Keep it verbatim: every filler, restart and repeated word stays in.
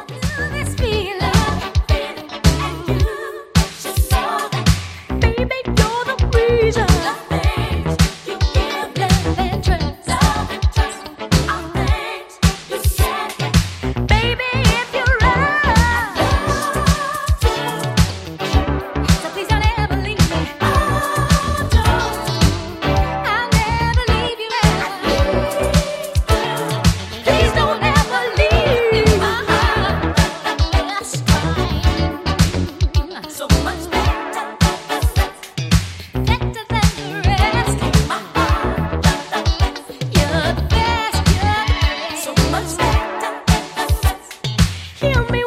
This feeling, baby, you're the reason. The things you give, love and trust, love and trust are things you said, baby. If you're right, so please don't ever leave me. Oh, don't. I'll never leave you ever. Please don't ever leave my heart. That's fine. So much better, better than the rest. My heart, you're the best, you're the best. So much better. Hear me